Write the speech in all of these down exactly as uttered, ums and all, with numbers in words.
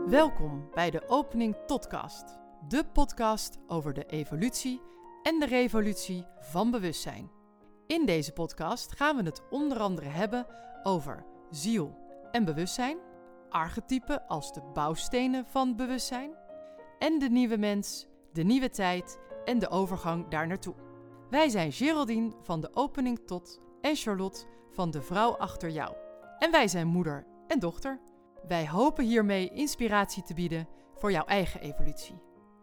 Welkom bij de Opening Totcast, de podcast over de evolutie en de revolutie van bewustzijn. In deze podcast gaan we het onder andere hebben over ziel en bewustzijn, archetypen als de bouwstenen van bewustzijn en de nieuwe mens, de nieuwe tijd en de overgang daar naartoe. Wij zijn Geraldine van de Opening Tot en Charlotte van de Vrouw Achter Jou. En wij zijn moeder en dochter. Wij hopen hiermee inspiratie te bieden voor jouw eigen evolutie.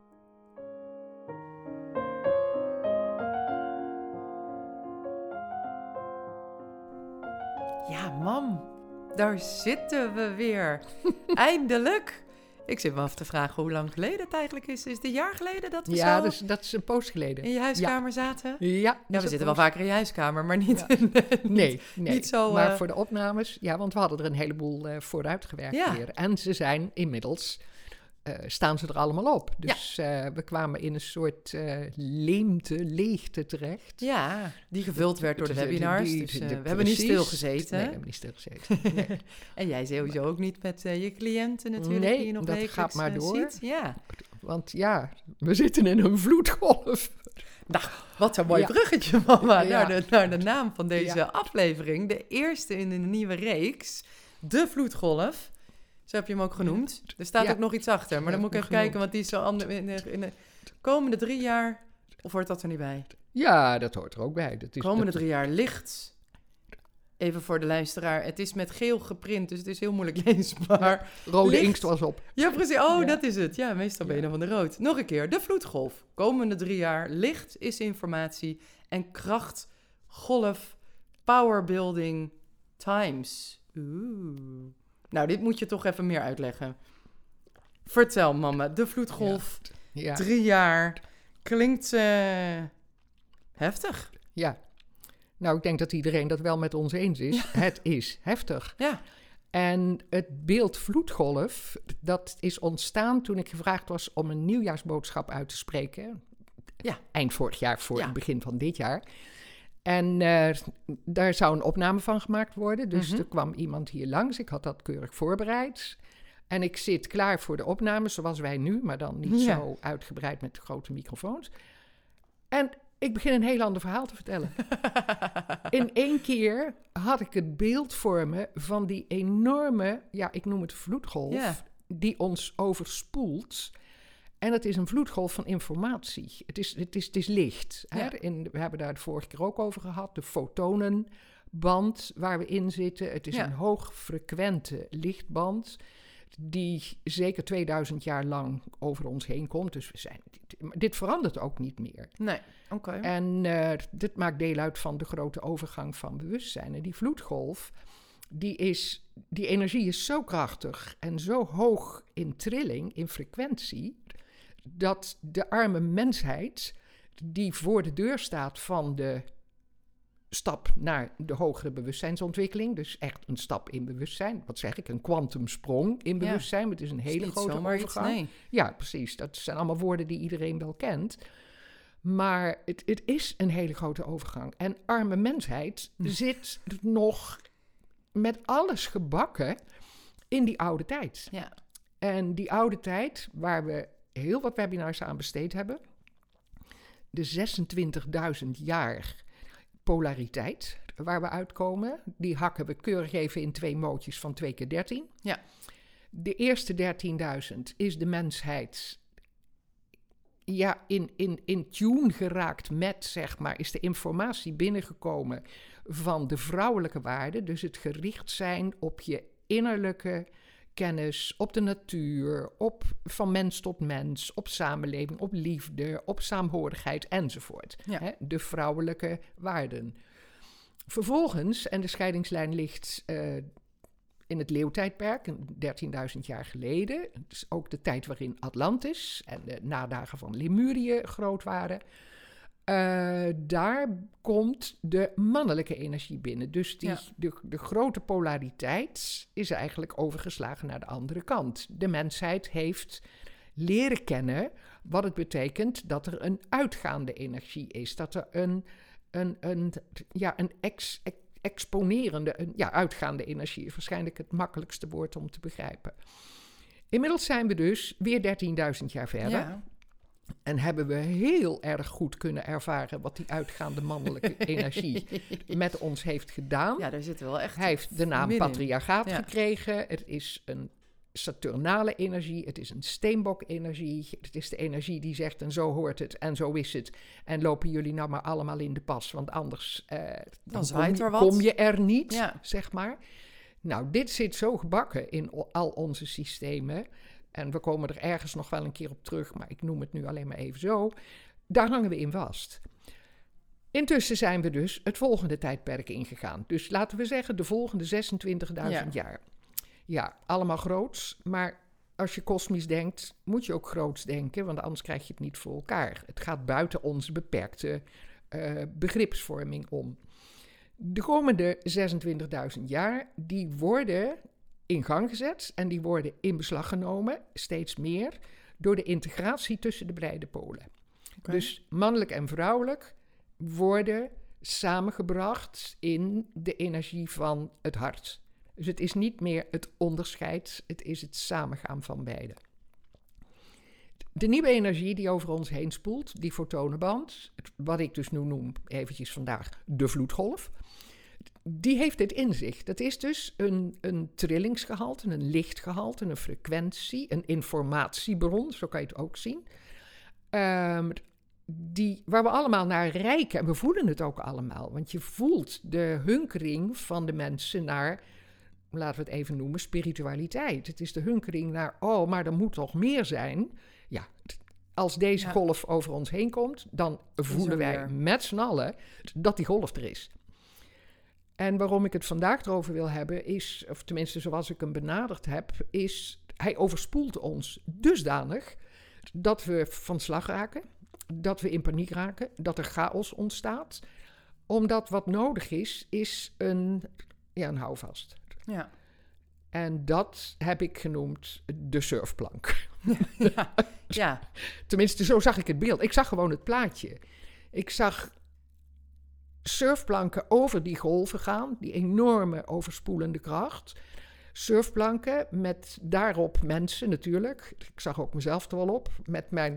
Ja, mam, daar zitten we weer. Eindelijk. Ik zit me af te vragen hoe lang geleden het eigenlijk is. Is het een jaar geleden dat we ja, zo dus, dat is een poos geleden. in je huiskamer zaten? Ja, Ja, we zitten wel vaker in je huiskamer, maar niet, Ja. in, niet, Nee, nee. niet zo... maar uh, voor de opnames, ja, want we hadden er een heleboel uh, vooruit gewerkt Ja. weer. En ze zijn inmiddels, uh, staan ze er allemaal op. Dus uh, we kwamen in een soort uh, leemte, leegte terecht. Ja, die gevuld werd door de Die- die- webinars. die- dus die- uh, die- we hebben niet precies. stilgezeten. Nee, we hebben niet stilgezeten. Nee, En jij sowieso ook niet met uh, je cliënten natuurlijk, Nee, die je nog dat wekelijks gaat maar uh, door. ziet. Ja. want ja, we zitten in een vloedgolf. Nou, wat een mooi Ja. bruggetje, mama, Ja. naar, de, naar de naam van deze Ja. aflevering. De eerste in een nieuwe reeks, de vloedgolf. Zo heb je hem ook genoemd. Er staat Ja. ook nog iets achter, maar dan Ja, moet ik even genoemd. kijken, want die is zo anders. In de, in de komende drie jaar, of hoort dat er niet bij? Ja, dat hoort er ook bij. Dat is, komende dat, drie jaar licht. Even voor de luisteraar, het is met geel geprint, dus het is heel moeilijk leesbaar. Rode licht. inkt was op. Ja, precies. Oh, Ja. dat is het. Ja, meestal ben je Ja. dan van de rood. Nog een keer, de vloedgolf. Komende drie jaar, licht is informatie en kracht, golf, powerbuilding, times. Oeh. Nou, dit moet je toch even meer uitleggen. Vertel, mama. De vloedgolf, Ja, drie jaar, klinkt uh, heftig. ja. Nou, ik denk dat iedereen dat wel met ons eens is. Het is heftig. Ja, En het beeld vloedgolf, dat is ontstaan toen ik gevraagd was om een nieuwjaarsboodschap uit te spreken. Ja. Eind vorig jaar, voor Ja. het begin van dit jaar. En uh, daar zou een opname van gemaakt worden. Dus Mhm. er kwam iemand hier langs. Ik had dat keurig voorbereid. En ik zit klaar voor de opname, zoals wij nu, maar dan niet Ja. zo uitgebreid met grote microfoons. En ik begin een heel ander verhaal te vertellen. In één keer had ik het beeld voor me van die enorme, ja, ik noem het vloedgolf, Ja. die ons overspoelt. En het is een vloedgolf van informatie. Het is, het is, het is licht. Hè? Ja. In, we hebben daar het vorige keer ook over gehad. De fotonenband waar we in zitten. Het is Ja. een hoogfrequente lichtband die zeker tweeduizend jaar lang over ons heen komt. Dus we zijn, dit, dit verandert ook niet meer. nee, oké. En uh, dit maakt deel uit van de grote overgang van bewustzijn. En die vloedgolf, die, is, die energie is zo krachtig en zo hoog in trilling, in frequentie, dat de arme mensheid, die voor de deur staat van de stap naar de hogere bewustzijnsontwikkeling, dus echt een stap in bewustzijn, wat zeg ik, een kwantumsprong in Ja. bewustzijn, het is een Is hele niet grote zomaar iets, overgang. nee. Ja, precies. Dat zijn allemaal woorden die iedereen wel kent. Maar het, het is een hele grote overgang. En arme mensheid Hm. zit nog met alles gebakken in die oude tijd. Ja. En die oude tijd, waar we heel wat webinars aan besteed hebben, de zesentwintigduizend jaar polariteit waar we uitkomen, die hakken we keurig even in twee mootjes van twee keer dertien. Ja. De eerste dertienduizend is de mensheid ja, in, in, in tune geraakt met, zeg maar, is de informatie binnengekomen van de vrouwelijke waarden. Dus het gericht zijn op je innerlijke kennis, op de natuur, op van mens tot mens, op samenleving, op liefde, op saamhorigheid enzovoort. Ja. Hè, de vrouwelijke waarden. Vervolgens, en de scheidingslijn ligt uh, in het leeuwtijdperk, dertienduizend jaar geleden. Het is ook de tijd waarin Atlantis en de nadagen van Lemurië groot waren. Uh, daar komt de mannelijke energie binnen. Dus die, Ja. de, de grote polariteit is eigenlijk overgeslagen naar de andere kant. De mensheid heeft leren kennen wat het betekent dat er een uitgaande energie is. Dat er een, een, een, ja, een ex, ex, exponerende, een, ja, uitgaande energie is waarschijnlijk het makkelijkste woord om te begrijpen. Inmiddels zijn we dus weer dertienduizend jaar verder. Ja. En hebben we heel erg goed kunnen ervaren wat die uitgaande mannelijke energie met ons heeft gedaan. Ja, daar zit wel echt... Hij heeft de naam middenin. patriarchaat Ja. gekregen. Het is een Saturnale energie. Het is een steenbok-energie. Het is de energie die zegt en zo hoort het en zo is het. En lopen jullie nou maar allemaal in de pas, want anders eh, dan, Dan zwaait kom, er wat. kom je er niet, Ja. zeg maar. Nou, dit zit zo gebakken in o- al onze systemen. En we komen er ergens nog wel een keer op terug, maar ik noem het nu alleen maar even zo. Daar hangen we in vast. Intussen zijn we dus het volgende tijdperk ingegaan. Dus laten we zeggen de volgende zesentwintigduizend jaar. Ja, allemaal groots, maar als je kosmisch denkt, moet je ook groots denken, want anders krijg je het niet voor elkaar. Het gaat buiten onze beperkte uh, begripsvorming om. De komende zesentwintigduizend jaar, die worden in gang gezet en die worden in beslag genomen, steeds meer, door de integratie tussen de beide polen. Okay. Dus mannelijk en vrouwelijk worden samengebracht in de energie van het hart. Dus het is niet meer het onderscheid, het is het samengaan van beide. De nieuwe energie die over ons heen spoelt, die fotonenband, wat ik dus nu noem eventjes vandaag de vloedgolf, die heeft dit in zich. Dat is dus een, een trillingsgehalte, een lichtgehalte, een frequentie, een informatiebron, zo kan je het ook zien. Um, die, waar we allemaal naar reiken en we voelen het ook allemaal. Want je voelt de hunkering van de mensen naar, laten we het even noemen, spiritualiteit. Het is de hunkering naar, oh, maar er moet toch meer zijn. Ja, als deze ja. golf over ons heen komt, dan voelen wij weer. met z'n allen dat die golf er is. En waarom ik het vandaag erover wil hebben is, of tenminste zoals ik hem benaderd heb, is hij overspoelt ons dusdanig dat we van slag raken, dat we in paniek raken, dat er chaos ontstaat. Omdat wat nodig is, is een, ja, een houvast. Ja. En dat heb ik genoemd de surfplank. ja. ja. Tenminste, zo zag ik het beeld. Ik zag gewoon het plaatje. Ik zag surfplanken over die golven gaan, die enorme overspoelende kracht. Surfplanken met daarop mensen natuurlijk. Ik zag ook mezelf er wel op, met mijn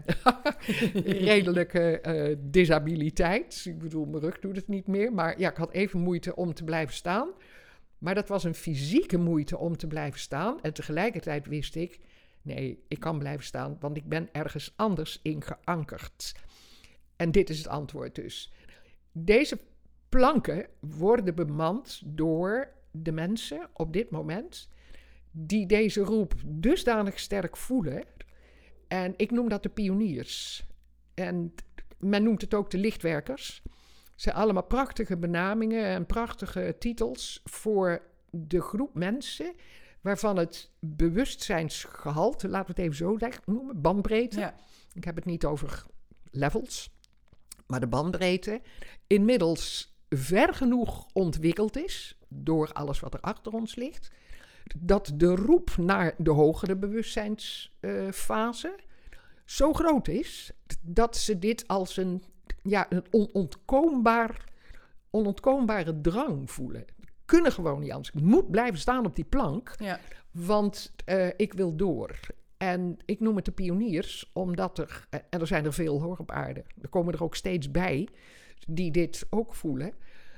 redelijke uh, disabiliteit. Ik bedoel, mijn rug doet het niet meer. Maar ja, ik had even moeite om te blijven staan. Maar dat was een fysieke moeite om te blijven staan. En tegelijkertijd wist ik, nee, ik kan blijven staan, want ik ben ergens anders in geankerd. En dit is het antwoord dus. Deze planken worden bemand door de mensen op dit moment die deze roep dusdanig sterk voelen. En ik noem dat de pioniers. En men noemt het ook de lichtwerkers. Het zijn allemaal prachtige benamingen en prachtige titels voor de groep mensen waarvan het bewustzijnsgehalte, laten we het even zo noemen, bandbreedte. Ja. Ik heb het niet over levels, maar de bandbreedte inmiddels ver genoeg ontwikkeld is door alles wat er achter ons ligt, dat de roep naar de hogere bewustzijnsfase uh, zo groot is dat ze dit als een, ja, een onontkoombaar, onontkoombare drang voelen. Kunnen gewoon niet anders. Ik moet blijven staan op die plank, ja. want uh, ik wil door. En ik noem het de pioniers, omdat er, uh, en er zijn er veel hoor op aarde, er komen er ook steeds bij die dit ook voelen.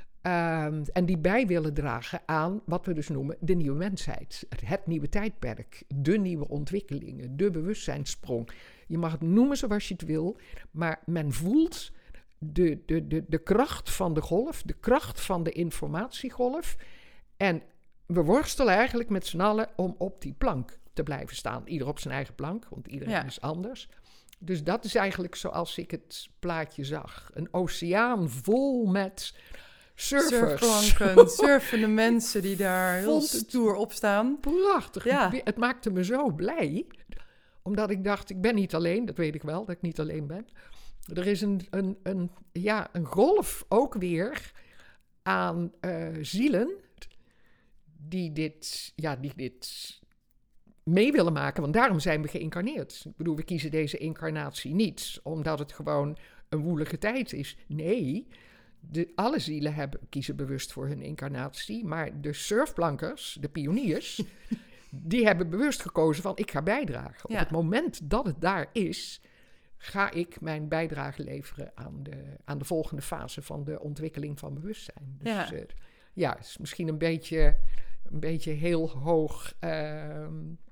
Um, en die bij willen dragen aan wat we dus noemen de nieuwe mensheid. Het, het nieuwe tijdperk, de nieuwe ontwikkelingen, de bewustzijnssprong. Je mag het noemen zoals je het wil, maar men voelt de, de, de, de kracht van de golf, de kracht van de informatiegolf. En we worstelen eigenlijk met z'n allen om op die plank te blijven staan. Ieder op zijn eigen plank, want iedereen ja. is anders. Dus dat is eigenlijk zoals ik het plaatje zag. Een oceaan vol met surfers. Surfplanken, surfende mensen die daar heel stoer op staan. Prachtig. Ja. Het maakte me zo blij. Omdat ik dacht, ik ben niet alleen. Dat weet ik wel, dat ik niet alleen ben. Er is een, een, een, ja, een golf ook weer aan uh, zielen die dit, ja, die dit mee willen maken. Want daarom zijn we geïncarneerd. Ik bedoel, we kiezen deze incarnatie niet omdat het gewoon een woelige tijd is. Nee, de, alle zielen hebben, kiezen bewust voor hun incarnatie. Maar de surfplankers, de pioniers, die hebben bewust gekozen van ik ga bijdragen. Ja. Op het moment dat het daar is, ga ik mijn bijdrage leveren aan de, aan de volgende fase van de ontwikkeling van bewustzijn. Dus Ja, uh, ja, het is misschien een beetje, een beetje heel hoog uh,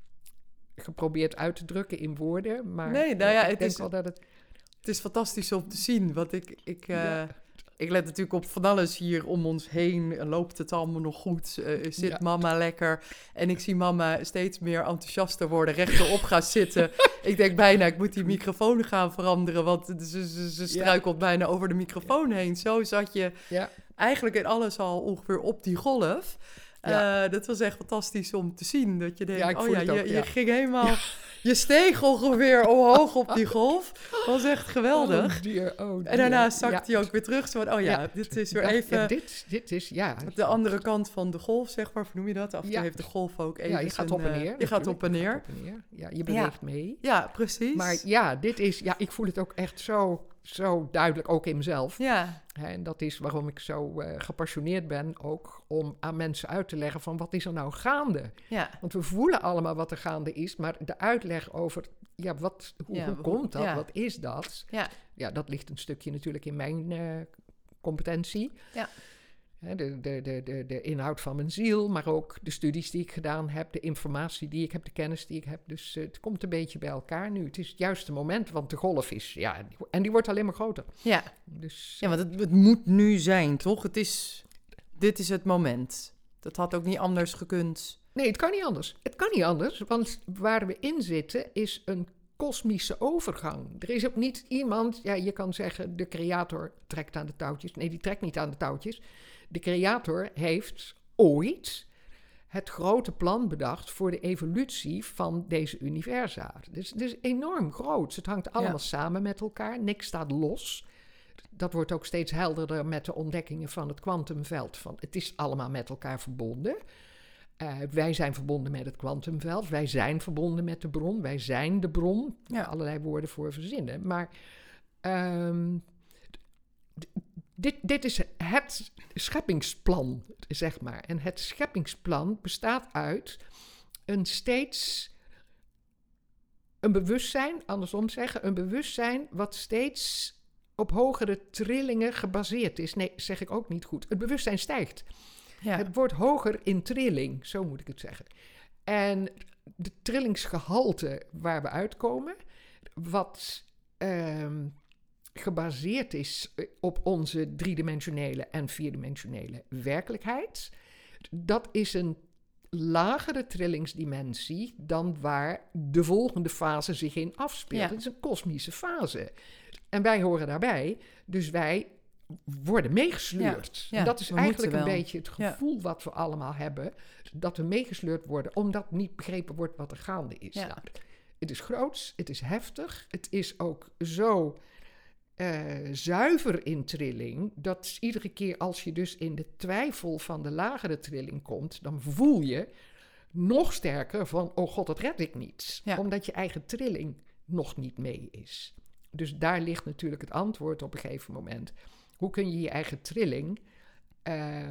geprobeerd uit te drukken in woorden. Maar nee, nou ja, ik het denk is, wel dat het... het is fantastisch om te zien. Want ik, ik, uh, Ja. ik let natuurlijk op van alles hier om ons heen. Loopt het allemaal nog goed? Uh, zit Ja. mama lekker? En ik zie mama steeds meer enthousiaster worden, rechterop gaan zitten. Ik denk bijna, ik moet die microfoon gaan veranderen, want ze, ze, ze struikelt ja. bijna over de microfoon heen. Zo zat je ja. eigenlijk in alles al ongeveer op die golf. Ja. Uh, dat was echt fantastisch om te zien. Dat je denkt, ja, oh ja, je, ook, ja, je ging helemaal... Ja. Je steeg ongeveer omhoog op die golf. Dat was echt geweldig. Oh dear, oh dear. En daarna zakte ja. hij ook weer terug. Zo van, oh ja, ja, dit is weer dat, even... Ja, dit, dit is, ja. De andere kant van de golf, zeg maar. Hoe noem je dat? Af en toe ja. heeft de golf ook even... Ja, je gaat zijn, op en neer. Uh, je gaat op en neer. Je, op en neer. Ja, je beweegt ja. mee. Ja, precies. Maar ja, dit is... Ja, ik voel het ook echt zo, zo duidelijk, ook in mezelf. Ja. Hè, en dat is waarom ik zo uh, gepassioneerd ben, ook om aan mensen uit te leggen van wat is er nou gaande? Ja. Want we voelen allemaal wat er gaande is, maar de uitleg over, ja, wat, hoe, ja, hoe komt dat? Ja. Wat is dat? Ja. Ja, dat ligt een stukje natuurlijk in mijn uh, competentie. Ja. Hè, de, de, de, de, de inhoud van mijn ziel, maar ook de studies die ik gedaan heb, de informatie die ik heb, de kennis die ik heb. Dus uh, het komt een beetje bij elkaar nu. Het is het juiste moment, want de golf is, ja, en die wordt alleen maar groter. Ja, dus, ja want het, het moet nu zijn, toch? Het is, dit is het moment. Dat had ook niet anders gekund. Nee, het kan niet anders. Het kan niet anders, want waar we in zitten is een kosmische overgang. Er is ook niet iemand, ja, je kan zeggen de creator trekt aan de touwtjes. Nee, die trekt niet aan de touwtjes. De creator heeft ooit het grote plan bedacht voor de evolutie van deze universa. Dus het is enorm groot. Het hangt allemaal ja. samen met elkaar. Niks staat los. Dat wordt ook steeds helderder met de ontdekkingen van het kwantumveld. Van het is allemaal met elkaar verbonden. Uh, wij zijn verbonden met het kwantumveld. Wij zijn verbonden met de bron. Wij zijn de bron. Ja. Allerlei woorden voor verzinnen. Maar um, d- dit, dit is het scheppingsplan, zeg maar. En het scheppingsplan bestaat uit een steeds... een bewustzijn, andersom zeggen, een bewustzijn wat steeds op hogere trillingen gebaseerd is. Nee, zeg ik ook niet goed. Het bewustzijn stijgt. Ja. Het wordt hoger in trilling, zo moet ik het zeggen. En de trillingsgehalte waar we uitkomen, wat um, gebaseerd is op onze driedimensionele en vierdimensionele werkelijkheid, dat is een lagere trillingsdimensie dan waar de volgende fase zich in afspeelt. Ja. Het is een kosmische fase. En wij horen daarbij, dus wij worden meegesleurd. Ja, ja, en dat is eigenlijk een beetje het gevoel ja. wat we allemaal hebben, dat we meegesleurd worden, omdat niet begrepen wordt wat er gaande is. Ja. Nou, het is groots, het is heftig, het is ook zo uh, zuiver in trilling, dat iedere keer als je dus in de twijfel van de lagere trilling komt, dan voel je nog sterker van, oh god, dat red ik niet. Ja. Omdat je eigen trilling nog niet mee is. Dus daar ligt natuurlijk het antwoord op een gegeven moment. Hoe kun je je eigen trilling uh,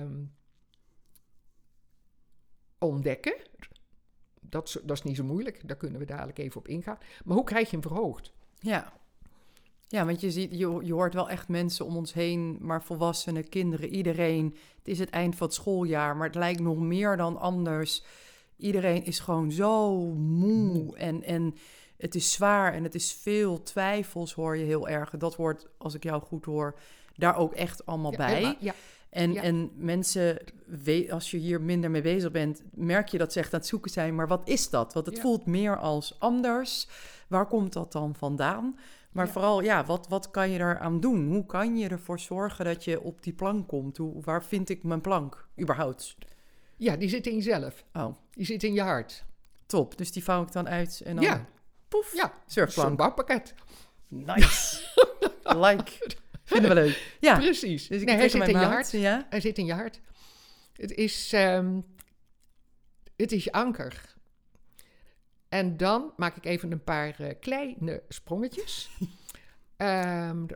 ontdekken? Dat, dat is niet zo moeilijk, daar kunnen we dadelijk even op ingaan. Maar hoe krijg je hem verhoogd? Ja, ja want je, ziet, je, je hoort wel echt mensen om ons heen, maar volwassenen, kinderen, iedereen. Het is het eind van het schooljaar, maar het lijkt nog meer dan anders. Iedereen is gewoon zo moe en... en het is zwaar en het is veel twijfels, hoor je heel erg. Dat hoort, als ik jou goed hoor, daar ook echt allemaal ja, bij. Ja, ja, en, ja. en mensen, als je hier minder mee bezig bent, merk je dat ze echt aan het zoeken zijn. Maar wat is dat? Want het ja. voelt meer als anders. Waar komt dat dan vandaan? Maar ja. vooral, ja, wat, wat kan je eraan doen? Hoe kan je ervoor zorgen dat je op die plank komt? Hoe, waar vind ik mijn plank überhaupt? Ja, die zit in jezelf. Oh. Die zit in je hart. Top, dus die vouw ik dan uit en dan... Ja. Poef, ja, surfplank. Zo'n bouwpakket. Nice. Like. Vinden we leuk. Ja. Precies. Dus ik nee, hij zit in je hart. Ja? Hij zit in je hart. Het is, um, het is je anker. En dan maak ik even een paar uh, kleine sprongetjes. um,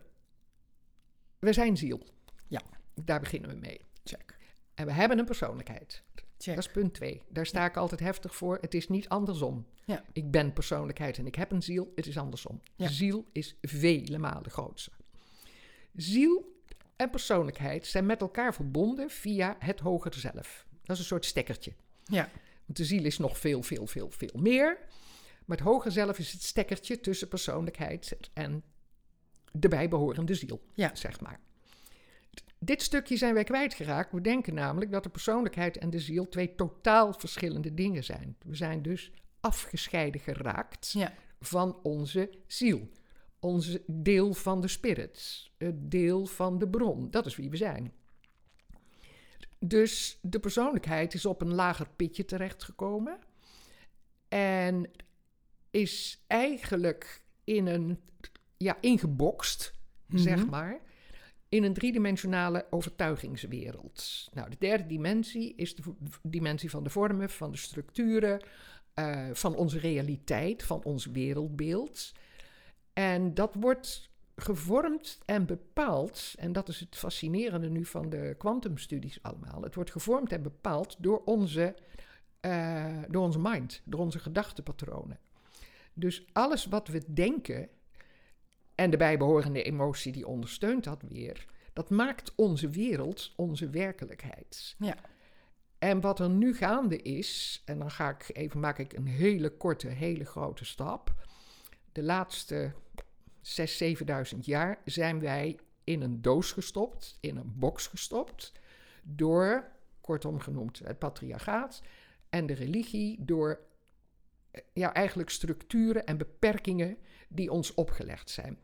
we zijn ziel. Ja. Daar beginnen we mee. Check. En we hebben een persoonlijkheid. Check. Dat is punt twee. Daar sta ik altijd heftig voor. Het is niet andersom. Ja. Ik ben persoonlijkheid en ik heb een ziel. Het is andersom. Ja. Ziel is vele malen groter. Ziel en persoonlijkheid zijn met elkaar verbonden via het hogere zelf. Dat is een soort stekkertje. Ja. Want de ziel is nog veel, veel, veel, veel meer. Maar het hogere zelf is het stekkertje tussen persoonlijkheid en de bijbehorende ziel, Ja. zeg maar. Dit stukje zijn wij kwijtgeraakt. We denken namelijk dat de persoonlijkheid en de ziel twee totaal verschillende dingen zijn. We zijn dus afgescheiden geraakt Ja. van onze ziel. Onze deel van de spirit. Het deel van de bron. Dat is wie we zijn. Dus de persoonlijkheid is op een lager pitje terechtgekomen. En is eigenlijk in een, ja, ingebokst, Mm-hmm. zeg maar, in een driedimensionale overtuigingswereld. Nou, de derde dimensie is de dimensie van de vormen, van de structuren, uh, van onze realiteit, van ons wereldbeeld. En dat wordt gevormd en bepaald, en dat is het fascinerende nu van de kwantumstudies allemaal. Het wordt gevormd en bepaald door onze, uh, door onze mind, door onze gedachtepatronen. Dus alles wat we denken en de bijbehorende emotie die ondersteunt dat weer, dat maakt onze wereld onze werkelijkheid. Ja. En wat er nu gaande is, en dan ga ik even, maak ik een hele korte, hele grote stap. De laatste zes, zevenduizend jaar zijn wij in een doos gestopt, in een box gestopt, door, kortom genoemd, het patriarchaat en de religie, door ja, eigenlijk structuren en beperkingen die ons opgelegd zijn.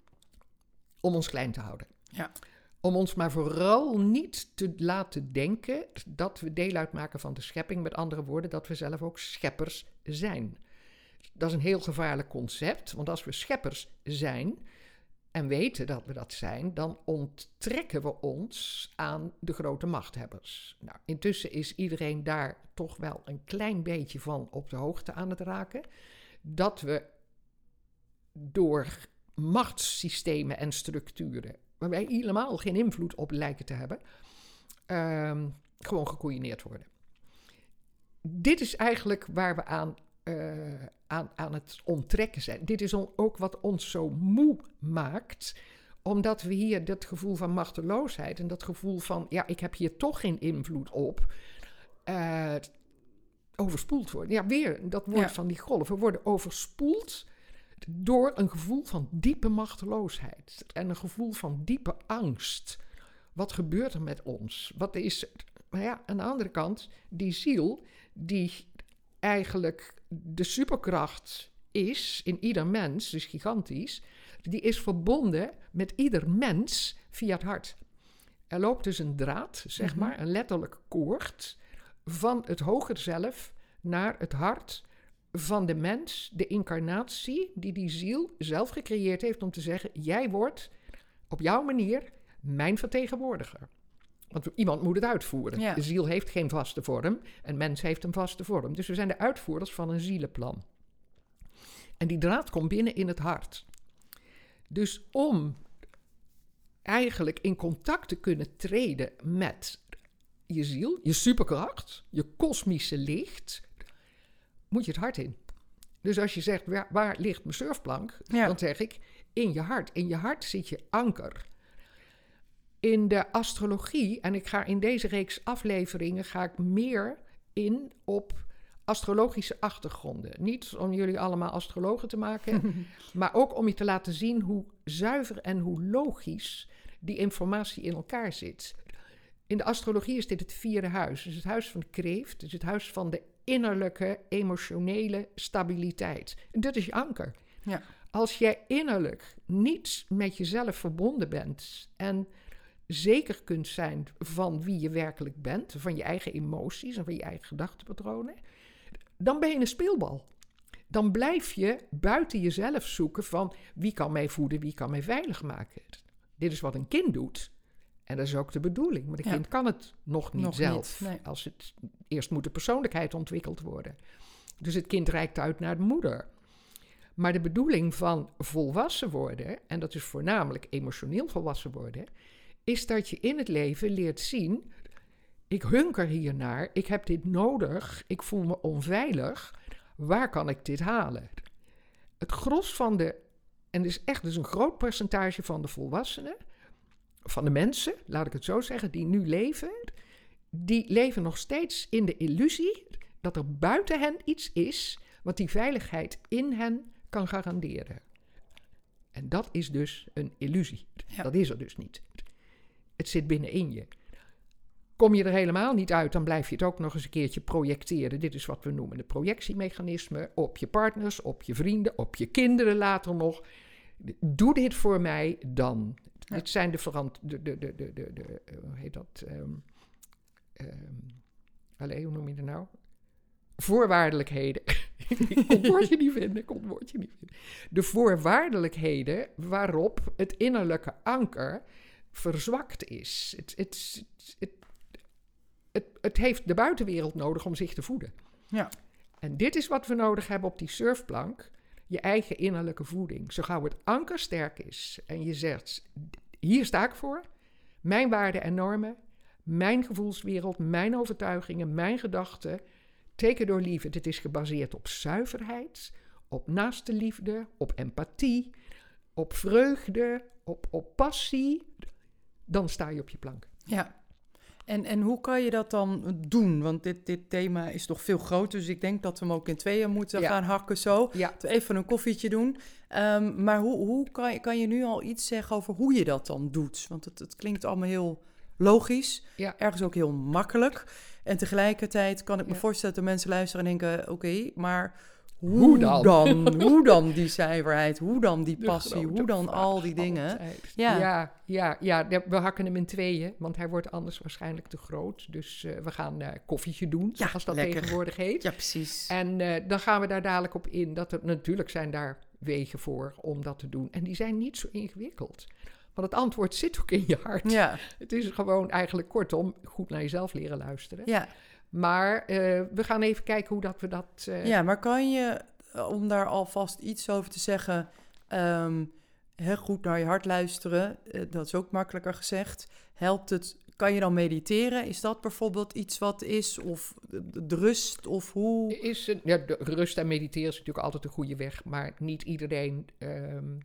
Om ons klein te houden. Ja. Om ons maar vooral niet te laten denken dat we deel uitmaken van de schepping. Met andere woorden, dat we zelf ook scheppers zijn. Dat is een heel gevaarlijk concept, want als we scheppers zijn en weten dat we dat zijn, dan onttrekken we ons aan de grote machthebbers. Nou, intussen is iedereen daar toch wel een klein beetje van op de hoogte aan het raken. Dat we door machtssystemen en structuren, waar wij helemaal geen invloed op lijken te hebben, um, gewoon gecoördineerd worden. Dit is eigenlijk waar we aan, uh, aan, aan het onttrekken zijn. Dit is on, ook wat ons zo moe maakt, omdat we hier dat gevoel van machteloosheid en dat gevoel van, ja, ik heb hier toch geen invloed op, uh, overspoeld worden. Ja, weer dat woord ja. van die golven. We worden overspoeld door een gevoel van diepe machteloosheid en een gevoel van diepe angst. Wat gebeurt er met ons? Wat is, maar ja, aan de andere kant, die ziel die eigenlijk de superkracht is in ieder mens, dus gigantisch, die is verbonden met ieder mens via het hart. Er loopt dus een draad, zeg mm-hmm. maar, een letterlijke koord van het hoger zelf naar het hart van de mens, de incarnatie die die ziel zelf gecreëerd heeft om te zeggen, jij wordt op jouw manier mijn vertegenwoordiger. Want iemand moet het uitvoeren. Ja. De ziel heeft geen vaste vorm, een mens heeft een vaste vorm. Dus we zijn de uitvoerders van een zielenplan. En die draad komt binnen in het hart. Dus om eigenlijk in contact te kunnen treden met je ziel, je superkracht, je kosmische licht, moet je het hart in. Dus als je zegt, waar, waar ligt mijn surfplank? Ja. Dan zeg ik, in je hart. In je hart zit je anker. In de astrologie, en ik ga in deze reeks afleveringen, ga ik meer in op astrologische achtergronden. Niet om jullie allemaal astrologen te maken, maar ook om je te laten zien hoe zuiver en hoe logisch die informatie in elkaar zit. In de astrologie is dit het vierde huis. Het is het huis van de kreeft. Het is het huis van de innerlijke, emotionele stabiliteit. En dat is je anker. Ja. Als jij innerlijk niet met jezelf verbonden bent en zeker kunt zijn van wie je werkelijk bent, van je eigen emoties en van je eigen gedachtepatronen, dan ben je een speelbal. Dan blijf je buiten jezelf zoeken van wie kan mij voeden, wie kan mij veilig maken. Dit is wat een kind doet. En dat is ook de bedoeling. Maar de ja. kind kan het nog niet nog zelf. Niet, nee. Als het, eerst moet de persoonlijkheid ontwikkeld worden. Dus het kind reikt uit naar de moeder. Maar de bedoeling van volwassen worden, en dat is voornamelijk emotioneel volwassen worden, is dat je in het leven leert zien, ik hunker hiernaar, ik heb dit nodig, ik voel me onveilig. Waar kan ik dit halen? Het gros van de, en het is echt dus een groot percentage van de volwassenen, van de mensen, laat ik het zo zeggen, die nu leven, die leven nog steeds in de illusie dat er buiten hen iets is wat die veiligheid in hen kan garanderen. En dat is dus een illusie. Ja. Dat is er dus niet. Het zit binnenin je. Kom je er helemaal niet uit, dan blijf je het ook nog eens een keertje projecteren. Dit is wat we noemen het projectiemechanisme. Op je partners, op je vrienden, op je kinderen later nog. Doe dit voor mij dan. Ja. Dit zijn de verant... De, de, de, de, de, de, hoe heet dat? Um, um, allez, hoe noem je dat nou? Voorwaardelijkheden. Ik kon het woordje niet vinden, ik kon het woordje niet vinden. De voorwaardelijkheden waarop het innerlijke anker verzwakt is. Het, het, het, het, het heeft de buitenwereld nodig om zich te voeden. Ja. En dit is wat we nodig hebben op die surfplank. Je eigen innerlijke voeding. Zo gauw het anker sterk is en je zegt, hier sta ik voor. Mijn waarden en normen, mijn gevoelswereld, mijn overtuigingen, mijn gedachten. Teken door liefde. Dit is gebaseerd op zuiverheid, op naaste liefde, op empathie, op vreugde, op, op passie. Dan sta je op je plank. Ja. En, en hoe kan je dat dan doen? Want dit, dit thema is toch veel groter, dus ik denk dat we hem ook in tweeën moeten ja. gaan hakken zo. Ja. Dat we even een koffietje doen. Um, maar hoe, hoe kan, je, kan je nu al iets zeggen over hoe je dat dan doet? Want het, het klinkt allemaal heel logisch, ja. ergens ook heel makkelijk. En tegelijkertijd kan ik me ja. voorstellen dat mensen luisteren en denken, oké, okay, maar hoe, hoe dan? dan? Hoe dan die zuiverheid? Hoe dan die passie? Hoe dan al die dingen? Ja. Ja, ja, ja, we hakken hem in tweeën, want hij wordt anders waarschijnlijk te groot. Dus uh, we gaan uh, koffietje doen, ja, zoals dat lekker. tegenwoordig heet. Ja, precies. En uh, dan gaan we daar dadelijk op in. Dat er natuurlijk zijn daar wegen voor om dat te doen. En die zijn niet zo ingewikkeld. Want het antwoord zit ook in je hart. Ja. Het is gewoon eigenlijk kortom goed naar jezelf leren luisteren. Ja. Maar uh, we gaan even kijken hoe dat we dat... Uh... Ja, maar kan je, om daar alvast iets over te zeggen... Um, heel goed naar je hart luisteren, uh, dat is ook makkelijker gezegd. Helpt het, kan je dan mediteren? Is dat bijvoorbeeld iets wat is? Of de, de rust? Of hoe? Is het, ja, de rust en mediteren is natuurlijk altijd een goede weg. Maar niet iedereen... Um,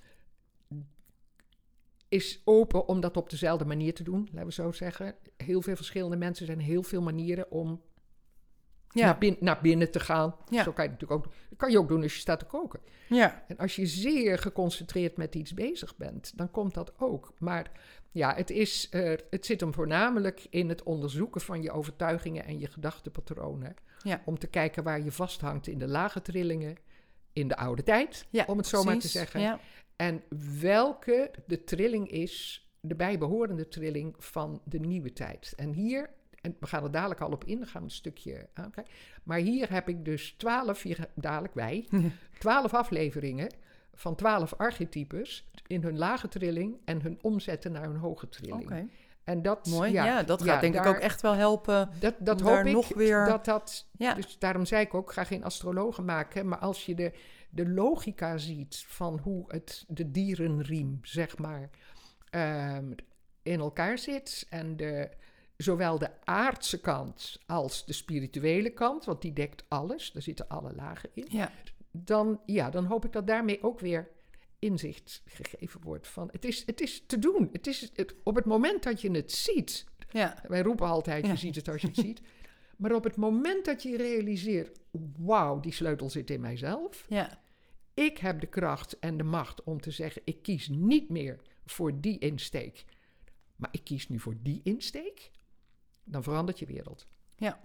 is open om dat op dezelfde manier te doen, laten we zo zeggen. Heel veel verschillende mensen zijn heel veel manieren om ja. naar, bin- naar binnen te gaan. Ja. Zo kan je het natuurlijk ook doen. Dat kan je ook doen als je staat te koken. Ja. En als je zeer geconcentreerd met iets bezig bent, dan komt dat ook. Maar ja, het, is, uh, het zit hem voornamelijk in het onderzoeken van je overtuigingen en je gedachtenpatronen. Ja. Om te kijken waar je vasthangt in de lage trillingen, in de oude tijd, ja, om het zo maar te zeggen. Ja. En welke de trilling is, de bijbehorende trilling van de nieuwe tijd. En hier, en we gaan er dadelijk al op in, dan gaan we een stukje aankijken. Maar hier heb ik dus twaalf, hier dadelijk wij, twaalf afleveringen van twaalf archetypes in hun lage trilling en hun omzetten naar hun hoge trilling. Okay. En dat, mooi, ja, ja dat gaat ja, denk daar, ik ook echt wel helpen. Dat, dat hoop ik, nog weer... dat dat, ja. Dus daarom zei ik ook, ik ga geen astrologen maken, maar als je de... de logica ziet van hoe het, de dierenriem, zeg maar, um, in elkaar zit. En de, zowel de aardse kant als de spirituele kant, want die dekt alles, daar zitten alle lagen in. Ja. Dan, ja, dan hoop ik dat daarmee ook weer inzicht gegeven wordt van, het is, het is te doen. Het is het, op het moment dat je het ziet, ja. wij roepen altijd, je ja. ziet het als je het ziet. Maar op het moment dat je realiseert, wauw, die sleutel zit in mijzelf. Ja. Ik heb de kracht en de macht om te zeggen, ik kies niet meer voor die insteek. Maar ik kies nu voor die insteek. Dan verandert je wereld. Ja,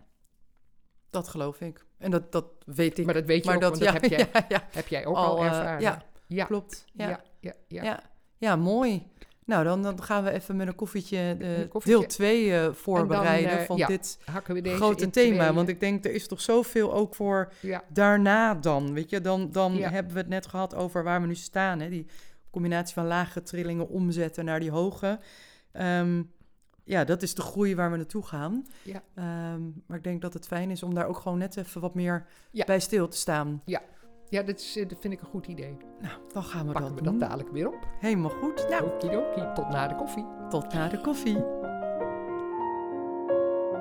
dat geloof ik. En dat, dat weet ik. Maar dat weet je maar ook, dat, want ja, dat heb jij, ja, ja. heb jij ook al, al uh, ervaren. Ja, ja, klopt. Ja, ja, ja, ja. ja. ja mooi. Nou, dan, dan gaan we even met een koffietje, de een koffietje. deel twee uh, voorbereiden dan, uh, van ja, dit hakken we deze grote thema. tweeën. Want ik denk, er is toch zoveel ook voor ja. daarna dan. Weet je, dan, dan ja. hebben we het net gehad over waar we nu staan. Hè? Die combinatie van lage trillingen omzetten naar die hoge. Um, ja, dat is de groei waar we naartoe gaan. Ja. Um, maar ik denk dat het fijn is om daar ook gewoon net even wat meer ja. bij stil te staan. Ja. Ja, dat, is, dat vind ik een goed idee. Nou, dan gaan we Pakken dat we doen. dat dadelijk weer op. Helemaal goed. Nou, okidoki, tot na de koffie. Tot na de koffie.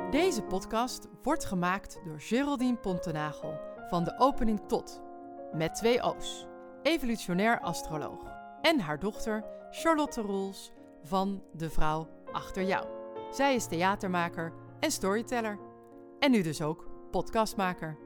Deze podcast wordt gemaakt door Geraldine Pontenagel van de Opening Tot, met twee O's, evolutionair astroloog, en haar dochter Charlotte Roels van De Vrouw Achter Jou. Zij is theatermaker en storyteller. En nu dus ook podcastmaker.